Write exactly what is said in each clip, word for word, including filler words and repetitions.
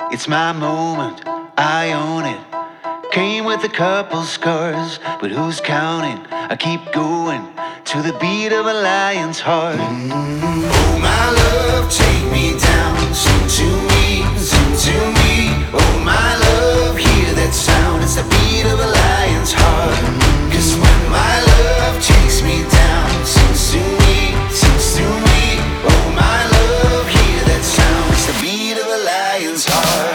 It's my moment, I own it. Came with a couple scars, but who's counting? I keep going to the beat of a lion's heart. Mm-hmm. Oh my love, take me down. Sing to me, sing to me. Oh my love, hear that sound. It's the beat of a lion's heart. Cause when my love takes me down, sings to me, sings to me. Oh my love, hear that sound. It's the beat of a lion's heart.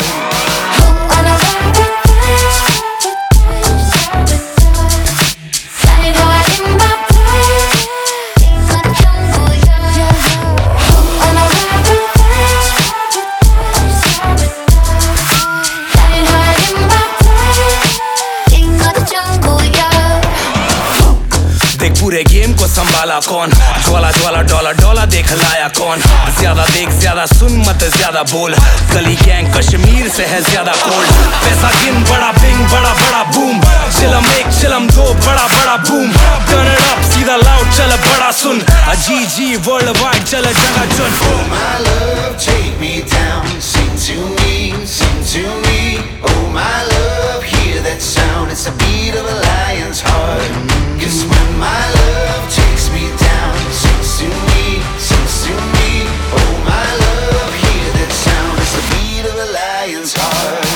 पूरे game को संभाला कौन, ज्वाला ज्वाला dollar dollar देख लाया कौन। ज्यादा देख ज्यादा सुन मत ज्यादा बोल, गली गैंग कश्मीर से है ज्यादा कोल्ड। पैसा गिन बड़ा बिंग बड़ा बड़ा बूम, चिलम एक चिलम दो बड़ा बड़ा बूम। टर्न इट अप सीधा लाउड चल बड़ा सुन, जी जी वर्ल्ड वाइड चल जगह चुन। Oh my love, take me down, sing to me, sing to me. Oh my love, hear that sound, it's the beat of a lion's heart. Cause when my love takes me down, sings to me, sings to me. Oh my love, hear that sound, it's the beat of a lion's heart.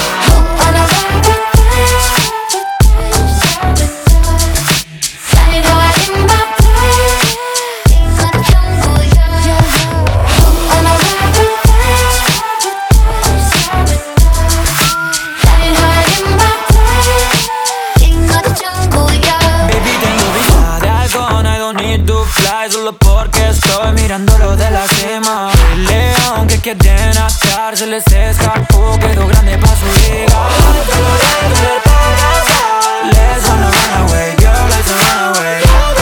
Solo porque estoy mirándolo de la cima. El león que quieren atar se les escapó, quedó grande pa' su liga. Let's wanna run away, girl, let's run away.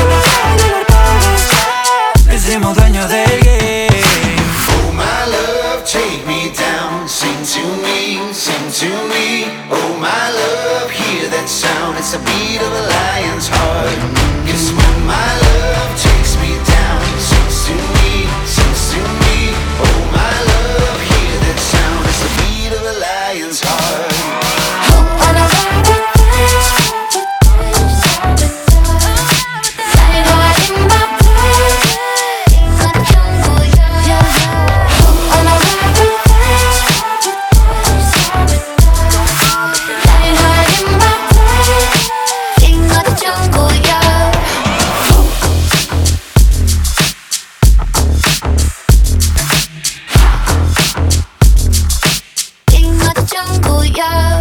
Hicimos dueños del game. Oh my love, take me down, sing to me, sing to me. Oh my love, hear that sound, it's the beat of a lion's heart. Cause when my love takes me down, sings to me, sings to me. Oh my love, hear that sound, it's the beat of a lion's heart. Yeah.